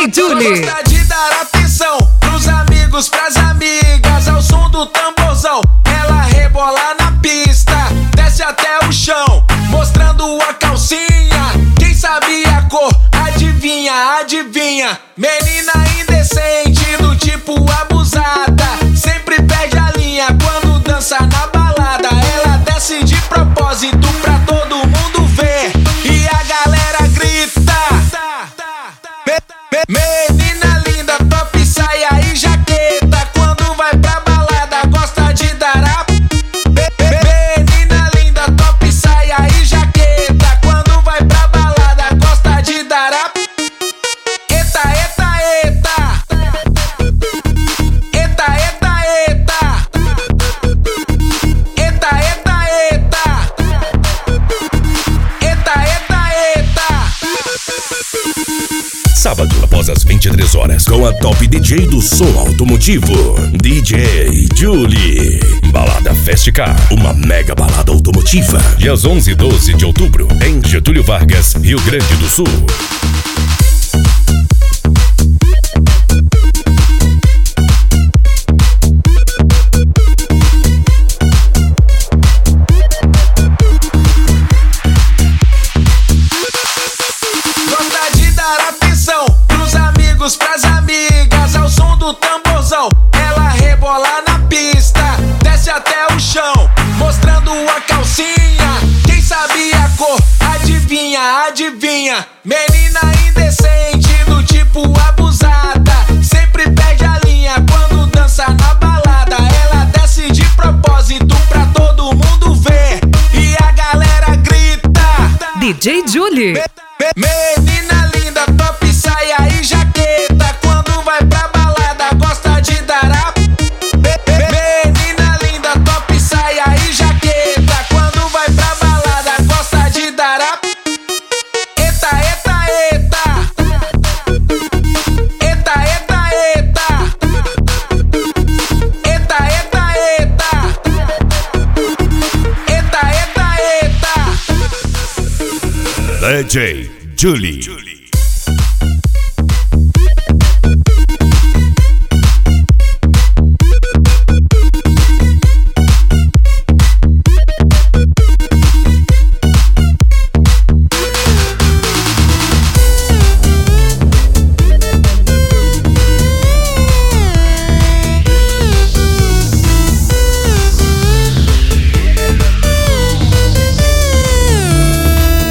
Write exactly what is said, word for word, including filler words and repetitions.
Julie. Gosta de dar atenção pros amigos, pras amigas, ao som do tamborzão. Ela rebola na pista, desce até o chão, mostrando a calcinha. Quem sabia a cor, adivinha, adivinha. Menina indecente, do tipo abusada, sempre perde a linha quando dança na balada. Ela desce de propósito pra todo mundo ver, e a galera grita. Menina linda, top, saia e jaqueta, quando vai pra balada gosta de dar a... Menina linda, top, saia e jaqueta, quando vai pra balada gosta de dar a... Eita, eita, eita. Eita, eita, eita. Eita, eita, eita. Eita, eita, eita. Sábado após as vinte e três horas, com a top D J do som automotivo, D J Julie. Balada Fast Car, uma mega balada automotiva. Dias onze e doze de outubro, em Getúlio Vargas, Rio Grande do Sul. Pras amigas, ao som do tamborzão. Ela rebola na pista, desce até o chão, mostrando a calcinha. Quem sabia a cor, adivinha, adivinha. Menina indecente, do tipo abusada, sempre perde a linha quando dança na balada. Ela desce de propósito pra todo mundo ver, e a galera grita. D J Julie. Menina linda, top, saia e jaqueta, quando vai pra balada gosta de dar a... Menina linda, top, saia e jaqueta, quando vai pra balada gosta de dar a... Eita, eita, eita. Eita, eita, eita. Eita, eita, eita. Eita, eita, eita. D J Julie.